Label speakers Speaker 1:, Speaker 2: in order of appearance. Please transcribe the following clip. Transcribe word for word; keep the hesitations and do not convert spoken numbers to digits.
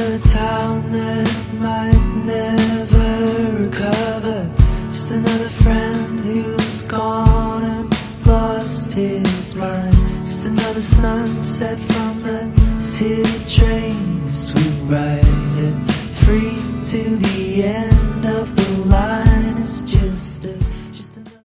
Speaker 1: another town that might never recover. Just another friend who's gone and lost his mind. Just another sunset from the city train. As we ride it free to the end.